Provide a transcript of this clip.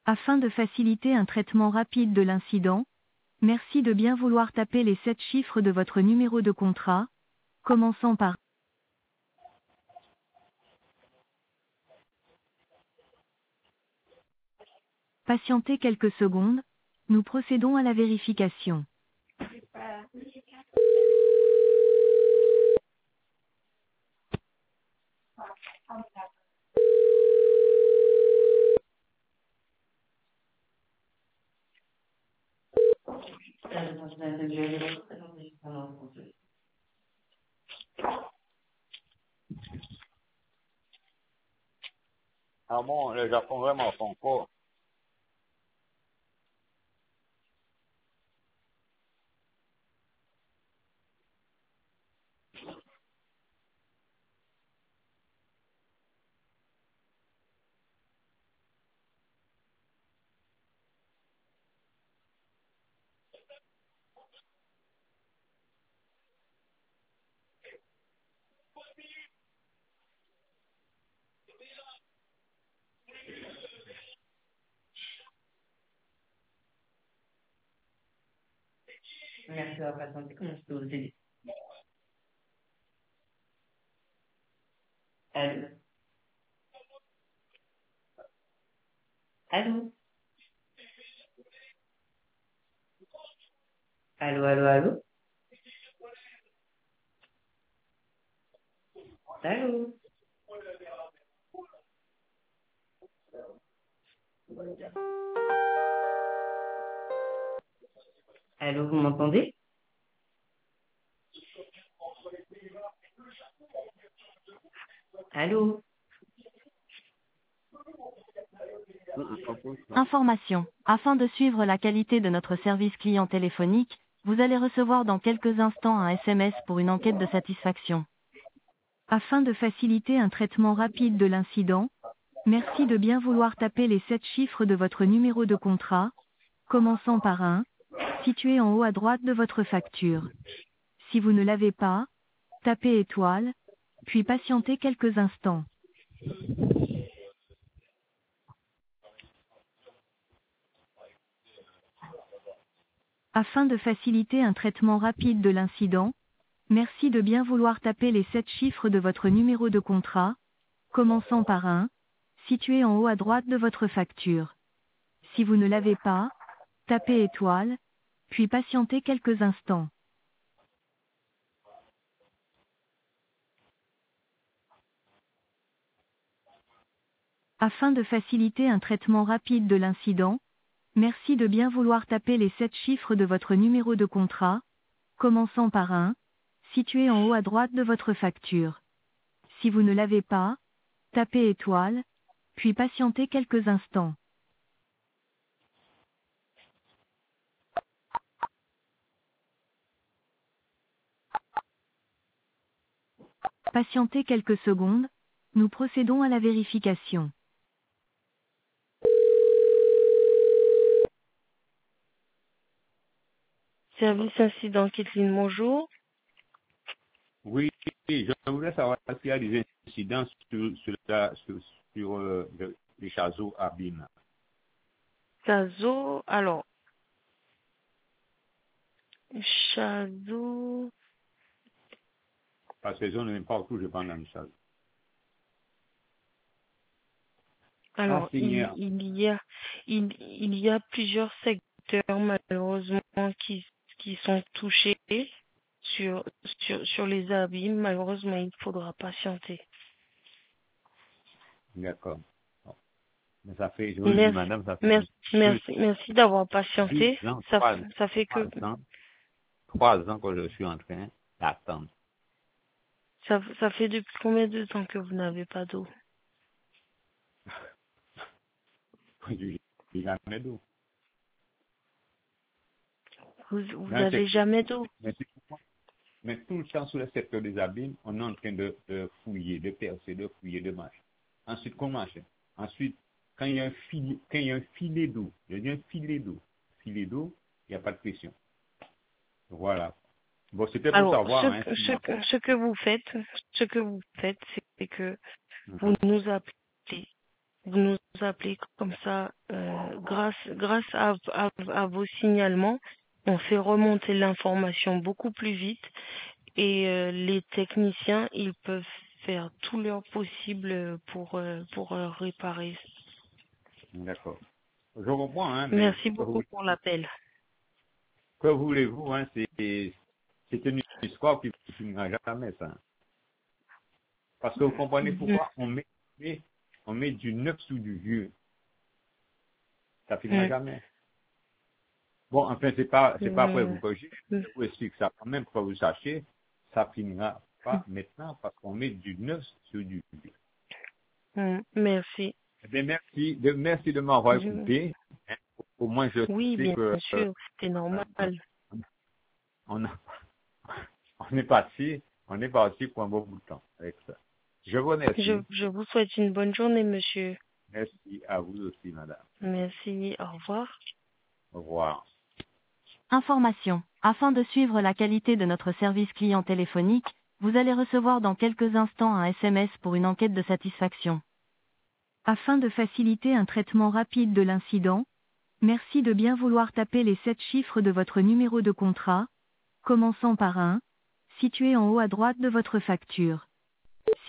Afin de faciliter un traitement rapide de l'incident, merci de bien vouloir taper les 7 chiffres de votre numéro de contrat, commençant par. Patientez quelques secondes, nous procédons à la vérification. Ah bon, le Japon vraiment font quoi? Merci d'avoir patienté. Comment je peux vous aider? Allô? Allô? Allô, allô, allô? Allô? Allô, vous m'entendez? Allô? Information. Afin de suivre la qualité de notre service client téléphonique, vous allez recevoir dans quelques instants un SMS pour une enquête de satisfaction. Afin de faciliter un traitement rapide de l'incident, merci de bien vouloir taper les 7 chiffres de votre numéro de contrat, commençant par un, situé en haut à droite de votre facture. Si vous ne l'avez pas, tapez étoile, puis patientez quelques instants. Afin de faciliter un traitement rapide de l'incident, merci de bien vouloir taper les 7 chiffres de votre numéro de contrat, commençant par un, situé en haut à droite de votre facture. Si vous ne l'avez pas, tapez étoile, puis patientez quelques instants. Afin de faciliter un traitement rapide de l'incident, merci de bien vouloir taper les 7 chiffres de votre numéro de contrat, commençant par un, situé en haut à droite de votre facture. Si vous ne l'avez pas, tapez étoile, puis patientez quelques instants. Patientez quelques secondes, nous procédons à la vérification. Service incident, Kathleen, bonjour. Oui, je voulais savoir s'il y a des incidents sur les chazos abîmes. Chazo, alors, Chazo, Parce que je n'aime pas où je prends dans le chazot. Ah, alors, Seigneur. il y a plusieurs secteurs, malheureusement, qui sont touchés sur les abîmes. Malheureusement, il faudra patienter. D'accord. Bon. Mais ça fait, je vous le dis, madame, ça fait Merci d'avoir 2 patienté. ans, Ça fait que, 3 ans que je suis en train d'attendre. ça fait depuis combien de temps que vous n'avez pas d'eau? Je n'ai jamais d'eau. Vous Mais avez jamais d'eau? mais tout le temps sur le secteur des abîmes, on est en train de fouiller, de percer, de fouiller, de marcher. Ensuite, qu'on marche. Ensuite, quand il y a un filet d'eau, il y a un filet d'eau, il n'y a pas de pression. Voilà. Bon, c'était pour Alors, savoir, hein. ce que vous faites, c'est que vous nous appelez vous nous appelez comme ça, grâce à vos signalements, on fait remonter l'information beaucoup plus vite et les techniciens, ils peuvent faire tout leur possible pour réparer. D'accord. Je comprends, hein, mais Merci beaucoup pour l'appel. que voulez-vous, hein, c'est une histoire qui ne finira jamais, ça. Parce que vous comprenez pourquoi on met du neuf sous du vieux. Ça finira jamais. Bon, enfin, c'est pas après vous corriger. Je vous explique ça quand même pour que vous sachiez, ça finira pas maintenant parce qu'on met du neuf sur du vieux. Merci. Eh bien, merci de m'avoir écouté. Au moins, je Oui, sais bien que sûr, c'était normal. on est parti pour un bon bout de temps avec ça. Je vous remercie. Je vous souhaite une bonne journée, monsieur. Merci à vous aussi, madame. Merci, au revoir. Au revoir. Information. Afin de suivre la qualité de notre service client téléphonique, vous allez recevoir dans quelques instants un SMS pour une enquête de satisfaction. Afin de faciliter un traitement rapide de l'incident, merci de bien vouloir taper les 7 chiffres de votre numéro de contrat, commençant par 1, situé en haut à droite de votre facture.